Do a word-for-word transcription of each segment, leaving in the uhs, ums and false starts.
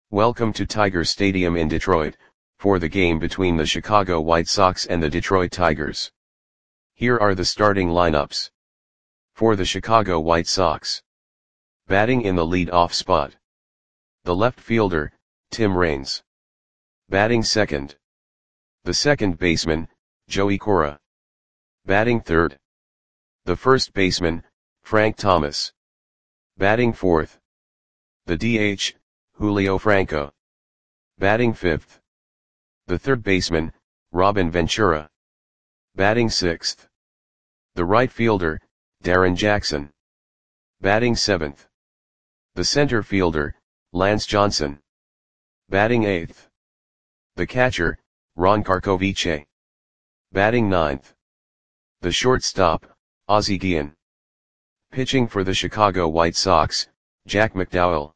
Welcome to Tiger Stadium in Detroit, for the game between the Chicago White Sox and the Detroit Tigers. Here are the starting lineups. For the Chicago White Sox. Batting in the lead-off spot. The left fielder, Tim Raines. Batting second. The second baseman, Joey Cora. Batting third. The first baseman, Frank Thomas. Batting fourth. The D H, Julio Franco. Batting fifth. The third baseman, Robin Ventura. Batting sixth. The right fielder, Darrin Jackson. Batting seventh. The center fielder, Lance Johnson. Batting eighth. The catcher, Ron Karkovice. Batting ninth. The shortstop, Ozzie Guillen. Pitching for the Chicago White Sox, Jack McDowell.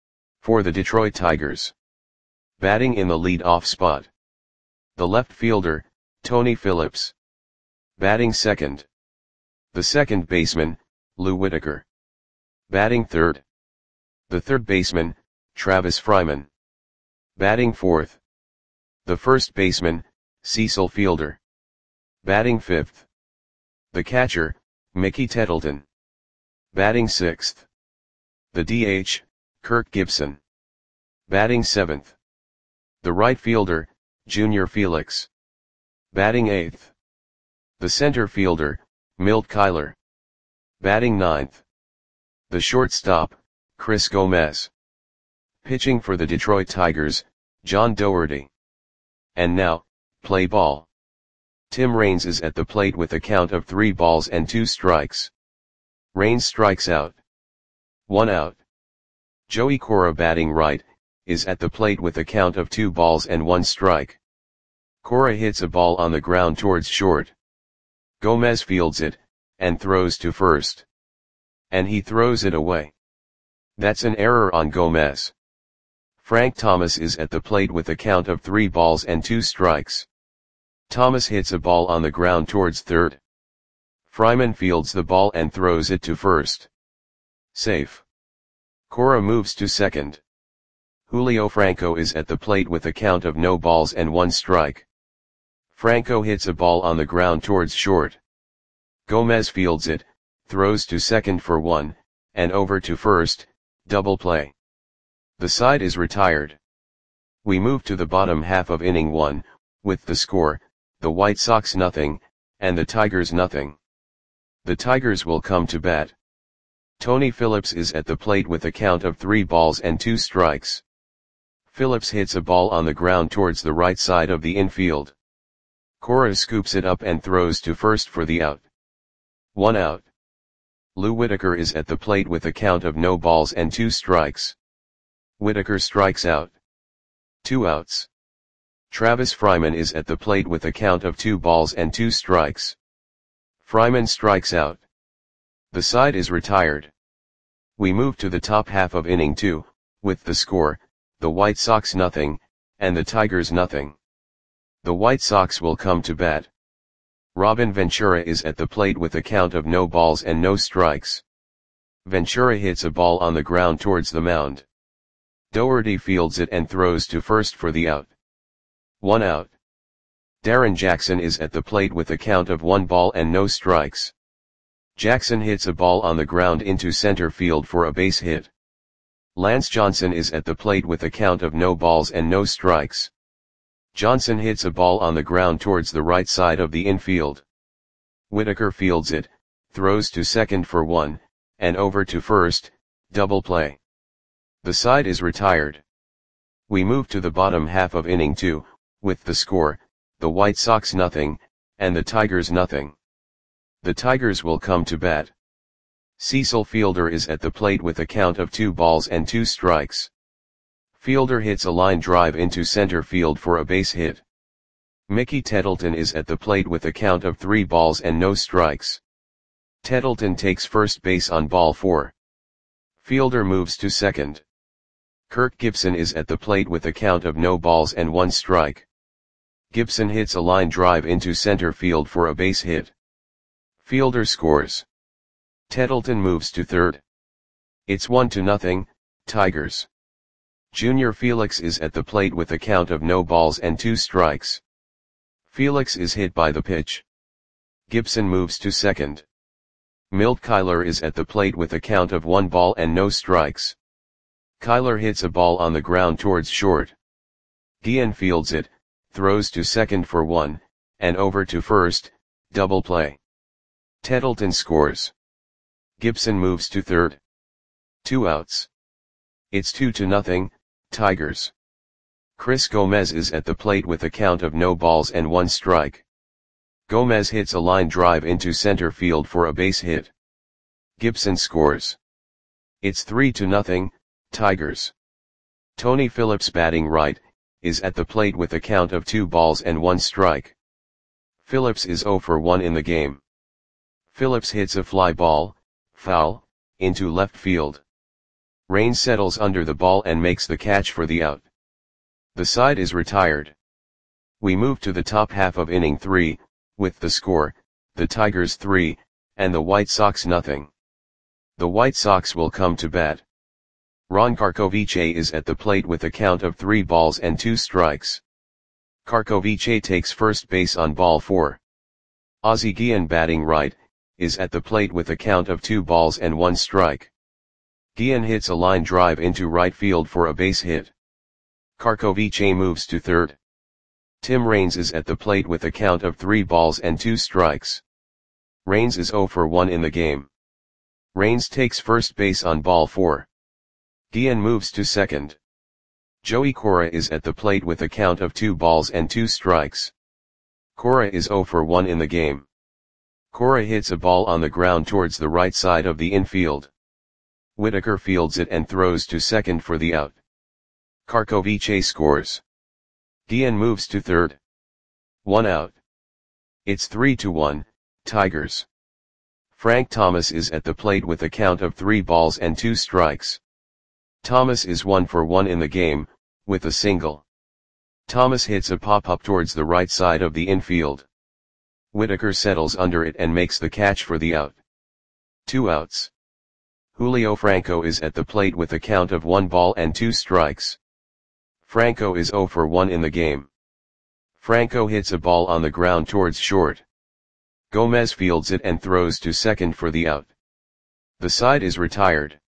For the Detroit Tigers. Batting in the lead-off spot. The left fielder, Tony Phillips. Batting second. The second baseman, Lou Whitaker. Batting third. The third baseman, Travis Fryman. Batting fourth. The first baseman, Cecil Fielder. Batting fifth. The catcher, Mickey Tettleton. Batting sixth. The D H, Kirk Gibson. Batting seventh. The right fielder, Junior Felix. Batting eighth. The center fielder, Milt Kyler. Batting ninth. The shortstop, Chris Gomez. Pitching for the Detroit Tigers, John Doherty. And now, play ball. Tim Raines is at the plate with a count of three balls and two strikes. Raines strikes out. One out. Joey Cora, batting right, is at the plate with a count of two balls and one strike. Cora hits a ball on the ground towards short. Gomez fields it, and throws to first. And he throws it away. That's an error on Gomez. Frank Thomas is at the plate with a count of three balls and two strikes. Thomas hits a ball on the ground towards third. Fryman fields the ball and throws it to first. Safe. Cora moves to second. Julio Franco is at the plate with a count of no balls and one strike. Franco hits a ball on the ground towards short. Gomez fields it, throws to second for one, and over to first, double play. The side is retired. We move to the bottom half of inning one, with the score, the White Sox nothing, and the Tigers nothing. The Tigers will come to bat. Tony Phillips is at the plate with a count of three balls and two strikes. Phillips hits a ball on the ground towards the right side of the infield. Cora scoops it up and throws to first for the out. One out. Lou Whitaker is at the plate with a count of no balls and two strikes. Whitaker strikes out. Two outs. Travis Fryman is at the plate with a count of two balls and two strikes. Fryman strikes out. The side is retired. We move to the top half of inning two, with the score, the White Sox nothing, and the Tigers nothing. The White Sox will come to bat. Robin Ventura is at the plate with a count of no balls and no strikes. Ventura hits a ball on the ground towards the mound. Doherty fields it and throws to first for the out. One out. Darrin Jackson is at the plate with a count of one ball and no strikes. Jackson hits a ball on the ground into center field for a base hit. Lance Johnson is at the plate with a count of no balls and no strikes. Johnson hits a ball on the ground towards the right side of the infield. Whitaker fields it, throws to second for one, and over to first, double play. The side is retired. We move to the bottom half of inning two, with the score, the White Sox nothing, and the Tigers nothing. The Tigers will come to bat. Cecil Fielder is at the plate with a count of two balls and two strikes. Fielder hits a line drive into center field for a base hit. Mickey Tettleton is at the plate with a count of three balls and no strikes. Tettleton takes first base on ball four. Fielder moves to second. Kirk Gibson is at the plate with a count of no balls and one strike. Gibson hits a line drive into center field for a base hit. Fielder scores. Tettleton moves to third. It's one to nothing, Tigers. Junior Felix is at the plate with a count of no balls and two strikes. Felix is hit by the pitch. Gibson moves to second. Milt Kyler is at the plate with a count of one ball and no strikes. Kyler hits a ball on the ground towards short. Guillen fields it, throws to second for one, and over to first, double play. Tettleton scores. Gibson moves to third. Two outs. It's two to nothing, Tigers. Chris Gomez is at the plate with a count of no balls and one strike. Gomez hits a line drive into center field for a base hit. Gibson scores. It's three to nothing, Tigers. Tony Phillips, batting right, is at the plate with a count of two balls and one strike. Phillips is oh for one in the game. Phillips hits a fly ball, foul, into left field. Raines settles under the ball and makes the catch for the out. The side is retired. We move to the top half of inning three, with the score, the Tigers three, and the White Sox nothing. The White Sox will come to bat. Ron Karkovice is at the plate with a count of three balls and two strikes. Karkovice takes first base on ball four. Ozzie Guillen, batting right, is at the plate with a count of two balls and one strike. Guillen hits a line drive into right field for a base hit. Karkovice moves to third. Tim Raines is at the plate with a count of three balls and two strikes. Raines is oh for one in the game. Raines takes first base on ball four. Guillen moves to second. Joey Cora is at the plate with a count of two balls and two strikes. Cora is oh for one in the game. Cora hits a ball on the ground towards the right side of the infield. Whitaker fields it and throws to second for the out. Karkovice scores. Guillen moves to third. One out. It's three to one, Tigers. Frank Thomas is at the plate with a count of three balls and two strikes. Thomas is one for one in the game, with a single. Thomas hits a pop-up towards the right side of the infield. Whitaker settles under it and makes the catch for the out. Two outs. Julio Franco is at the plate with a count of one ball and two strikes. Franco is oh for one in the game. Franco hits a ball on the ground towards short. Gomez fields it and throws to second for the out. The side is retired.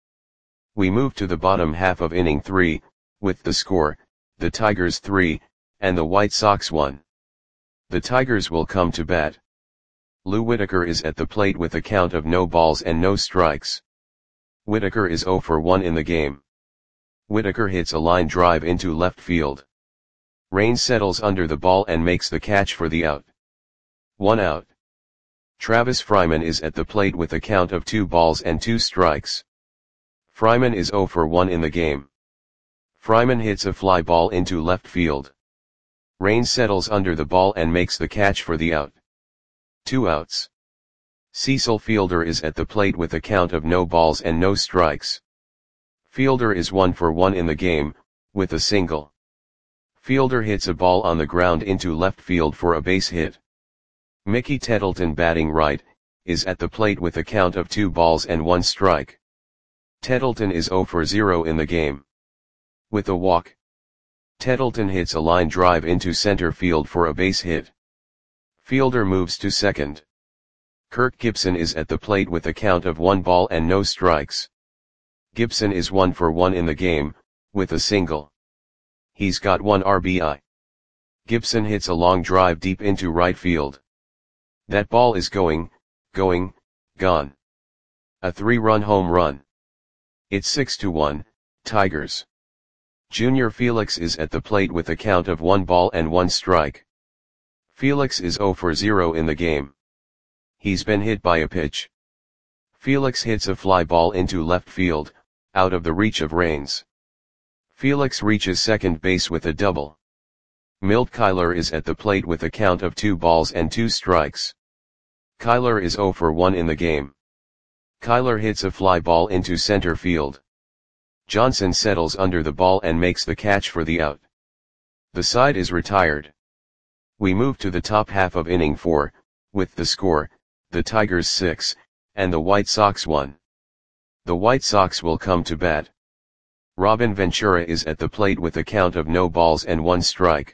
We move to the bottom half of inning three, with the score, the Tigers three, and the White Sox one. The Tigers will come to bat. Lou Whitaker is at the plate with a count of no balls and no strikes. Whitaker is oh for one in the game. Whitaker hits a line drive into left field. Raines settles under the ball and makes the catch for the out. One out. Travis Fryman is at the plate with a count of two balls and two strikes. Fryman is oh for one in the game. Fryman hits a fly ball into left field. Raines settles under the ball and makes the catch for the out. Two outs. Cecil Fielder is at the plate with a count of no balls and no strikes. Fielder is one for one in the game, with a single. Fielder hits a ball on the ground into left field for a base hit. Mickey Tettleton, batting right, is at the plate with a count of two balls and one strike. Tettleton is oh for zero in the game. With a walk. Tettleton hits a line drive into center field for a base hit. Fielder moves to second. Kirk Gibson is at the plate with a count of one ball and no strikes. Gibson is one for one in the game, with a single. He's got one R B I. Gibson hits a long drive deep into right field. That ball is going, going, gone. A three-run home run. It's six to one, Tigers. Junior Felix is at the plate with a count of one ball and one strike. Felix is oh for zero in the game. He's been hit by a pitch. Felix hits a fly ball into left field, out of the reach of Raines. Felix reaches second base with a double. Milt Kyler is at the plate with a count of two balls and two strikes. Kyler is oh for one in the game. Kyler hits a fly ball into center field. Johnson settles under the ball and makes the catch for the out. The side is retired. We move to the top half of inning four, with the score, the Tigers six, and the White Sox one. The White Sox will come to bat. Robin Ventura is at the plate with a count of no balls and one strike.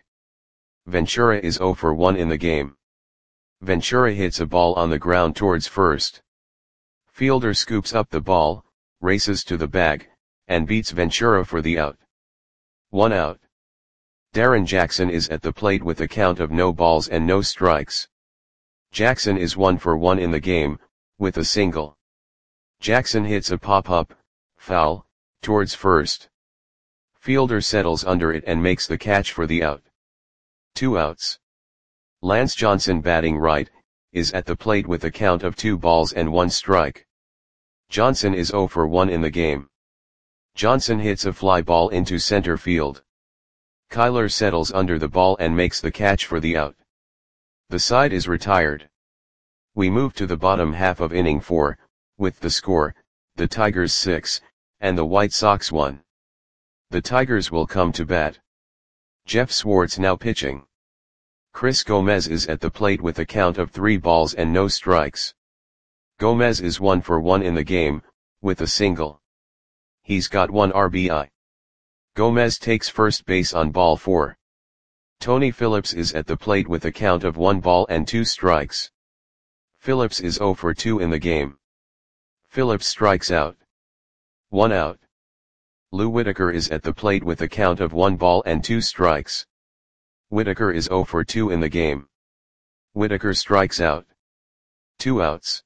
Ventura is zero for one in the game. Ventura hits a ball on the ground towards first. Fielder scoops up the ball, races to the bag, and beats Ventura for the out. One out. Darren Jackson is at the plate with a count of no balls and no strikes. Jackson is one for one in the game, with a single. Jackson hits a pop-up, foul, towards first. Fielder settles under it and makes the catch for the out. Two outs. Lance Johnson, batting right, is at the plate with a count of two balls and one strike. Johnson is zero for one in the game. Johnson hits a fly ball into center field. Kyler settles under the ball and makes the catch for the out. The side is retired. We move to the bottom half of inning four, with the score, the Tigers six, and the White Sox one. The Tigers will come to bat. Jeff Swartz now pitching. Chris Gomez is at the plate with a count of three balls and no strikes. Gomez is one for one in the game, with a single. He's got one R B I. Gomez takes first base on ball four. Tony Phillips is at the plate with a count of one ball and two strikes. Phillips is zero for two in the game. Phillips strikes out. One out. Lou Whitaker is at the plate with a count of one ball and two strikes. Whitaker is zero for two in the game. Whitaker strikes out. Two outs.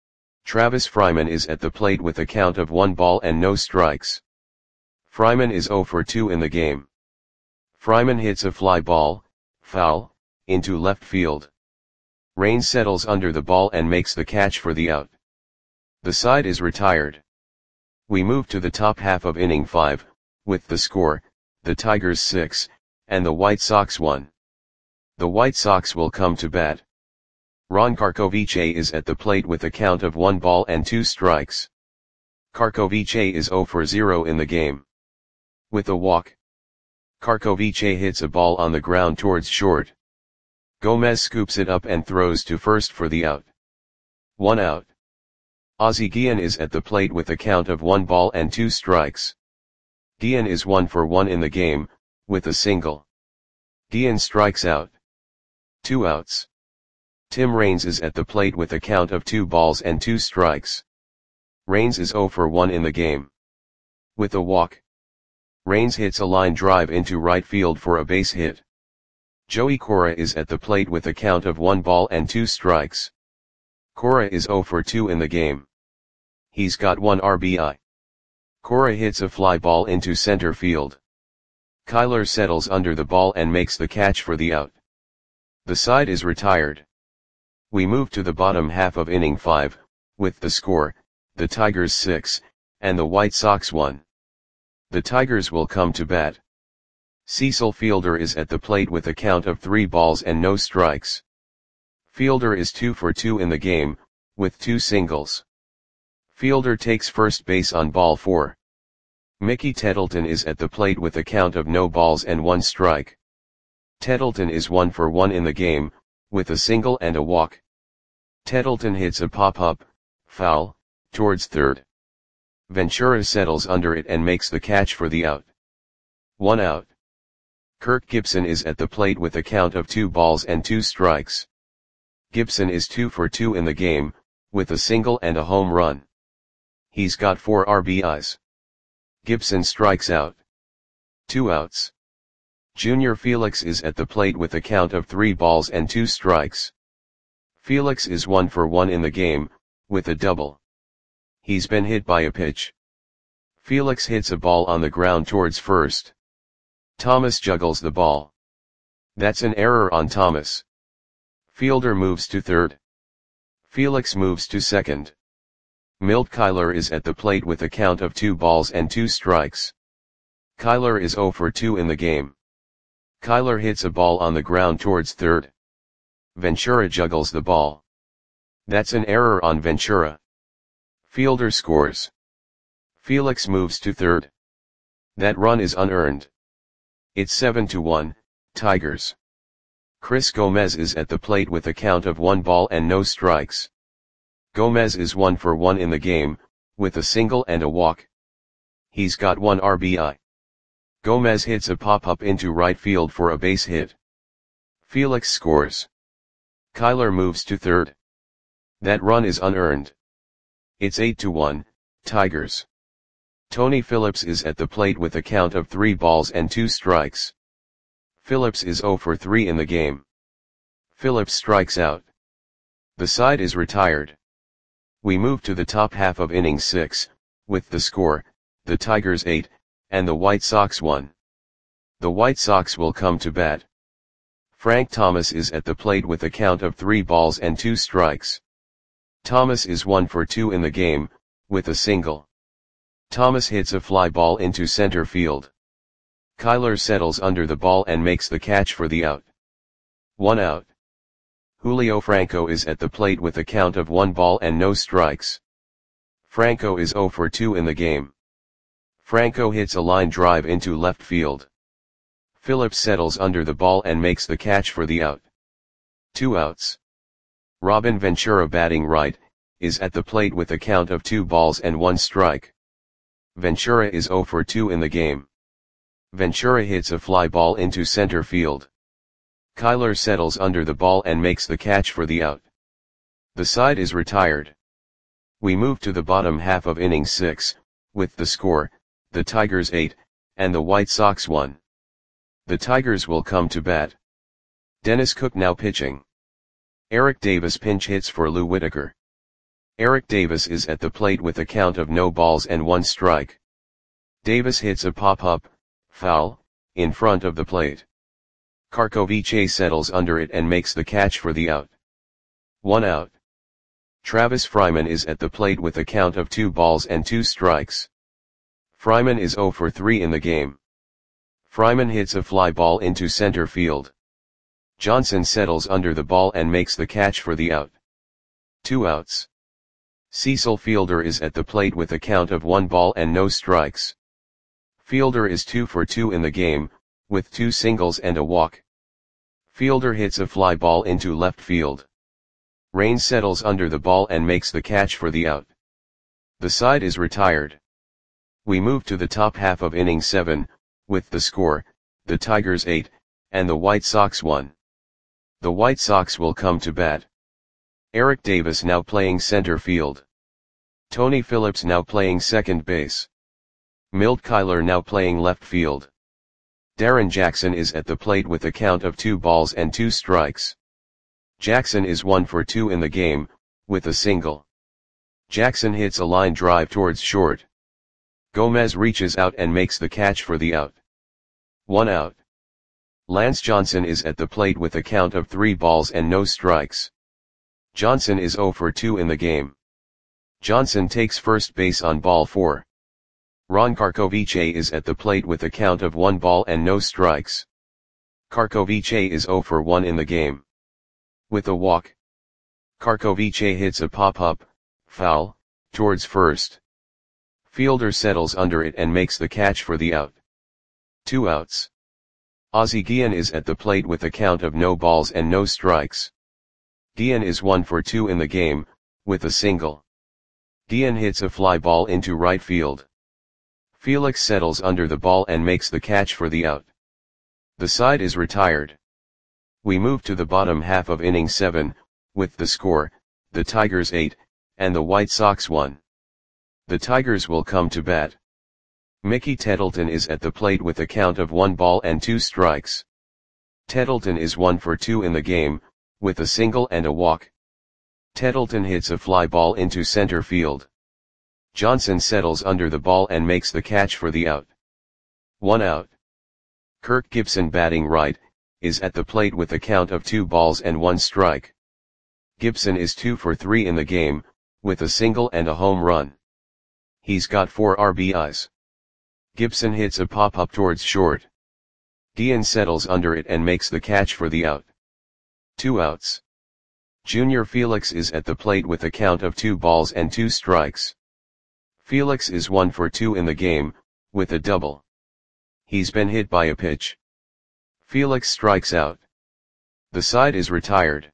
Travis Fryman is at the plate with a count of one ball and no strikes. Fryman is zero for two in the game. Fryman hits a fly ball, foul, into left field. Raines settles under the ball and makes the catch for the out. The side is retired. We move to the top half of inning five, with the score, the Tigers six, and the White Sox one. The White Sox will come to bat. Ron Karkovice is at the plate with a count of one ball and two strikes. Karkovice is zero for zero in the game. With a walk. Karkovice hits a ball on the ground towards short. Gomez scoops it up and throws to first for the out. One out. Ozzie Guillen is at the plate with a count of one ball and two strikes. Guillen is one for one in the game, with a single. Guillen strikes out. Two outs. Tim Raines is at the plate with a count of two balls and two strikes. Raines is zero for one in the game. With a walk. Raines hits a line drive into right field for a base hit. Joey Cora is at the plate with a count of one ball and two strikes. Cora is zero for two in the game. He's got one R B I. Cora hits a fly ball into center field. Kyler settles under the ball and makes the catch for the out. The side is retired. We move to the bottom half of inning five, with the score, the Tigers six, and the White Sox one. The Tigers will come to bat. Cecil Fielder is at the plate with a count of three balls and no strikes. Fielder is two for two in the game, with two singles. Fielder takes first base on ball four. Mickey Tettleton is at the plate with a count of no balls and one strike. Tettleton is one for one in the game, with a single and a walk. Tettleton hits a pop-up, foul, towards third. Ventura settles under it and makes the catch for the out. One out. Kirk Gibson is at the plate with a count of two balls and two strikes. Gibson is two for two in the game, with a single and a home run. He's got four R B Is. Gibson strikes out. Two outs. Junior Felix is at the plate with a count of three balls and two strikes. Felix is one for one in the game, with a double. He's been hit by a pitch. Felix hits a ball on the ground towards first. Thomas juggles the ball. That's an error on Thomas. Fielder moves to third. Felix moves to second. Milt Kyler is at the plate with a count of two balls and two strikes. Kyler is zero for two in the game. Kyler hits a ball on the ground towards third. Ventura juggles the ball. That's an error on Ventura. Fielder scores. Felix moves to third. That run is unearned. It's seven to one, Tigers. Chris Gomez is at the plate with a count of one ball and no strikes. Gomez is one for one in the game, with a single and a walk. He's got one R B I. Gomez hits a pop-up into right field for a base hit. Felix scores. Kyler moves to third. That run is unearned. It's eight to one, Tigers. Tony Phillips is at the plate with a count of three balls and two strikes. Phillips is zero for three in the game. Phillips strikes out. The side is retired. We move to the top half of inning six, with the score, the Tigers eight, and the White Sox one. The White Sox will come to bat. Frank Thomas is at the plate with a count of three balls and two strikes. Thomas is one for two in the game, with a single. Thomas hits a fly ball into center field. Kyler settles under the ball and makes the catch for the out. One out. Julio Franco is at the plate with a count of one ball and no strikes. Franco is zero for two in the game. Franco hits a line drive into left field. Phillips settles under the ball and makes the catch for the out. Two outs. Robin Ventura, batting right, is at the plate with a count of two balls and one strike. Ventura is zero for two in the game. Ventura hits a fly ball into center field. Kyler settles under the ball and makes the catch for the out. The side is retired. We move to the bottom half of inning six, with the score, the Tigers eight, and the White Sox one. The Tigers will come to bat. Dennis Cook now pitching. Eric Davis pinch hits for Lou Whitaker. Eric Davis is at the plate with a count of no balls and one strike. Davis hits a pop-up, foul, in front of the plate. Karkovice settles under it and makes the catch for the out. One out. Travis Fryman is at the plate with a count of two balls and two strikes. Fryman is zero for three in the game. Fryman hits a fly ball into center field. Johnson settles under the ball and makes the catch for the out. Two outs. Cecil Fielder is at the plate with a count of one ball and no strikes. Fielder is two for two in the game, with two singles and a walk. Fielder hits a fly ball into left field. Raines settles under the ball and makes the catch for the out. The side is retired. We move to the top half of inning seven, with the score, the Tigers eight, and the White Sox one. The White Sox will come to bat. Eric Davis now playing center field. Tony Phillips now playing second base. Milt Kyler now playing left field. Darren Jackson is at the plate with a count of two balls and two strikes. Jackson is one for two in the game, with a single. Jackson hits a line drive towards short. Gomez reaches out and makes the catch for the out. One out. Lance Johnson is at the plate with a count of three balls and no strikes. Johnson is zero for two in the game. Johnson takes first base on ball four. Ron Karkovice is at the plate with a count of one ball and no strikes. Karkovice is zero for one in the game. With a walk. Karkovice hits a pop-up, foul, towards first. Fielder settles under it and makes the catch for the out. Two outs. Ozzie Guillen is at the plate with a count of no balls and no strikes. Guillen is one for two in the game, with a single. Guillen hits a fly ball into right field. Felix settles under the ball and makes the catch for the out. The side is retired. We move to the bottom half of inning seven, with the score, the Tigers eight, and the White Sox one. The Tigers will come to bat. Mickey Tettleton is at the plate with a count of one ball and two strikes. Tettleton is one for two in the game, with a single and a walk. Tettleton hits a fly ball into center field. Johnson settles under the ball and makes the catch for the out. One out. Kirk Gibson, batting right, is at the plate with a count of two balls and one strike. Gibson is two for three in the game, with a single and a home run. He's got four R B Is. Gibson hits a pop-up towards short. Guillen settles under it and makes the catch for the out. Two outs. Junior Felix is at the plate with a count of two balls and two strikes. Felix is one for two in the game, with a double. He's been hit by a pitch. Felix strikes out. The side is retired.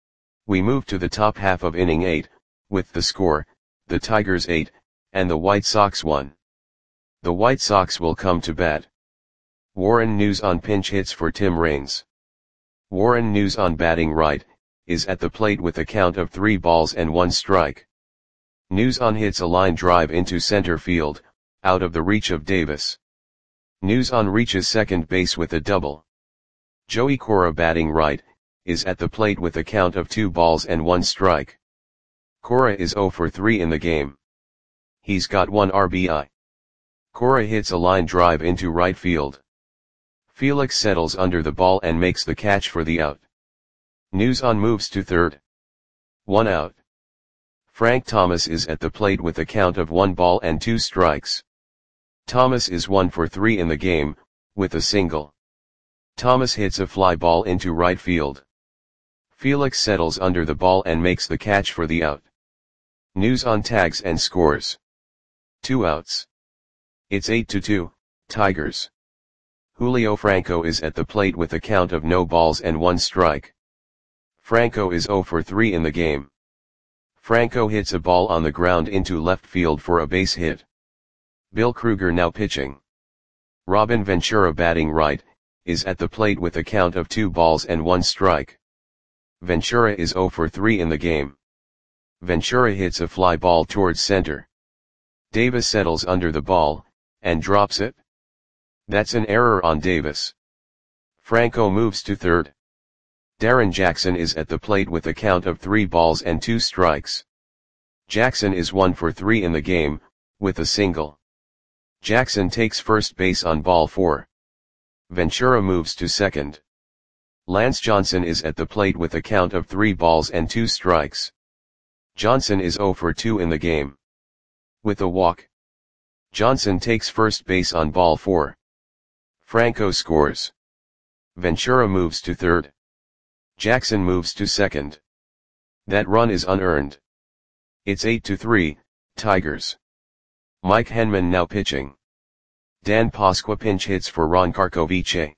We move to the top half of inning eight, with the score, the Tigers eight, and the White Sox one. The White Sox will come to bat. Warren News on pinch hits for Tim Raines. Warren News on batting right, is at the plate with a count of three balls and one strike. News on hits a line drive into center field, out of the reach of Davis. News on reaches second base with a double. Joey Cora batting right, is at the plate with a count of two balls and one strike. Cora is oh for three in the game. He's got one R B I. Cora hits a line drive into right field. Felix settles under the ball and makes the catch for the out. News on moves to third. One out. Frank Thomas is at the plate with a count of one ball and two strikes. Thomas is one for three in the game, with a single. Thomas hits a fly ball into right field. Felix settles under the ball and makes the catch for the out. News on tags and scores. Two outs. It's eight to two, Tigers. Julio Franco is at the plate with a count of no balls and one strike. Franco is oh for three in the game. Franco hits a ball on the ground into left field for a base hit. Bill Kruger now pitching. Robin Ventura batting right, is at the plate with a count of two balls and one strike. Ventura is oh for three in the game. Ventura hits a fly ball towards center. Davis settles under the ball, and drops it. That's an error on Davis. Franco moves to third. Darren Jackson is at the plate with a count of three balls and two strikes. Jackson is one for three in the game, with a single. Jackson takes first base on ball four. Ventura moves to second. Lance Johnson is at the plate with a count of three balls and two strikes. Johnson is oh for two in the game. With a walk. Johnson takes first base on ball four. Franco scores. Ventura moves to third. Jackson moves to second. That run is unearned. It's eight to three, Tigers. Mike Henman now pitching. Dan Pasqua pinch hits for Ron Karkovice.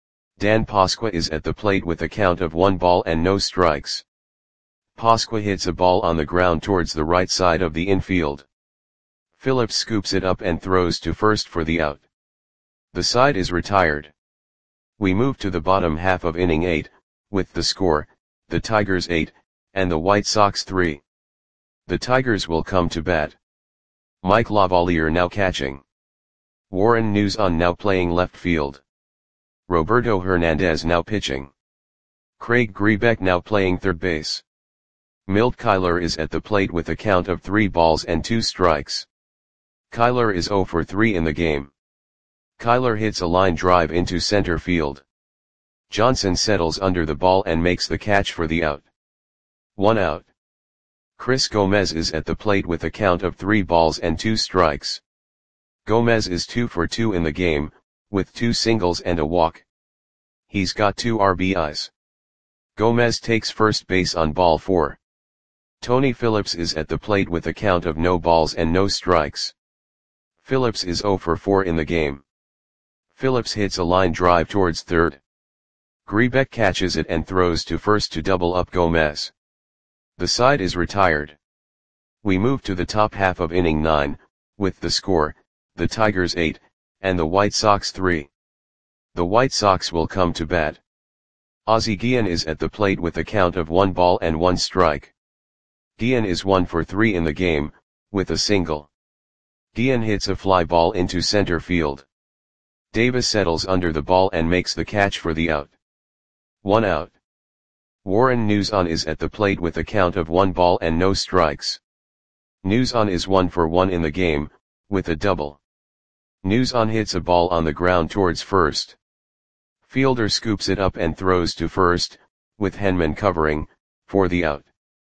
Dan Pasqua is at the plate with a count of one ball and no strikes. Pasqua hits a ball on the ground towards the right side of the infield. Phillips scoops it up and throws to first for the out. The side is retired. We move to the bottom half of inning eight, with the score, the Tigers eight, and the White Sox three. The Tigers will come to bat. Mike Lavalier now catching. Warren News on now playing left field. Roberto Hernandez now pitching. Craig Grebeck now playing third base. Milt Kyler is at the plate with a count of three balls and two strikes. Kyler is oh for three in the game. Kyler hits a line drive into center field. Johnson settles under the ball and makes the catch for the out. One out. Chris Gomez is at the plate with a count of three balls and two strikes. Gomez is two for two in the game, with two singles and a walk. He's got two R B Is. Gomez takes first base on ball four. Tony Phillips is at the plate with a count of no balls and no strikes. Phillips is oh for four in the game. Phillips hits a line drive towards third. Grebeck catches it and throws to first to double up Gomez. The side is retired. We move to the top half of inning nine, with the score, the Tigers eight, and the White Sox three. The White Sox will come to bat. Ozzie Guillen is at the plate with a count of one ball and one strike. Guillen is one for three in the game, with a single. Guillen hits a fly ball into center field. Davis settles under the ball and makes the catch for the out. One out. Warren News on is at the plate with a count of one ball and no strikes. News on is one for one in the game, with a double. News on hits a ball on the ground towards first. Fielder scoops it up and throws to first, with Henman covering, for the out.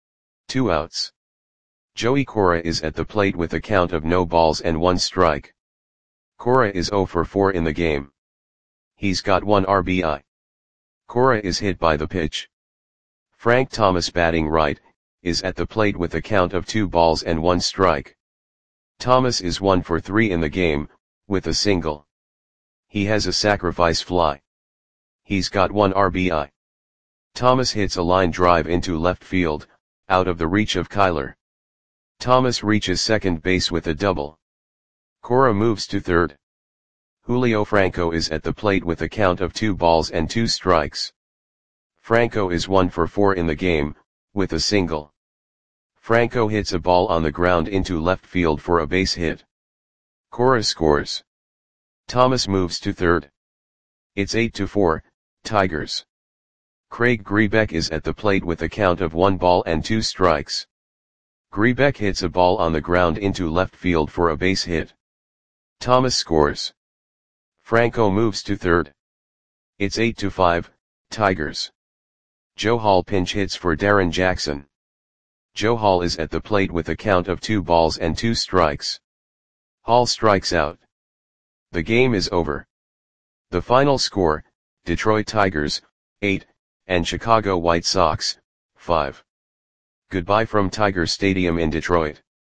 Two outs. Joey Cora is at the plate with a count of no balls and one strike. Cora is oh for four in the game. He's got one R B I. Cora is hit by the pitch. Frank Thomas batting right, is at the plate with a count of two balls and one strike. Thomas is one for three in the game, with a single. He has a sacrifice fly. He's got one R B I. Thomas hits a line drive into left field, out of the reach of Kyler. Thomas reaches second base with a double. Cora moves to third. Julio Franco is at the plate with a count of two balls and two strikes. Franco is one for four in the game, with a single. Franco hits a ball on the ground into left field for a base hit. Cora scores. Thomas moves to third. It's eight to four, Tigers. Craig Grebeck is at the plate with a count of one ball and two strikes. Grebeck hits a ball on the ground into left field for a base hit. Thomas scores. Franco moves to third. It's eight to five, Tigers. Joe Hall pinch hits for Darren Jackson. Joe Hall is at the plate with a count of two balls and two strikes. Hall strikes out. The game is over. The final score, Detroit Tigers, eight, and Chicago White Sox, five. Goodbye from Tiger Stadium in Detroit.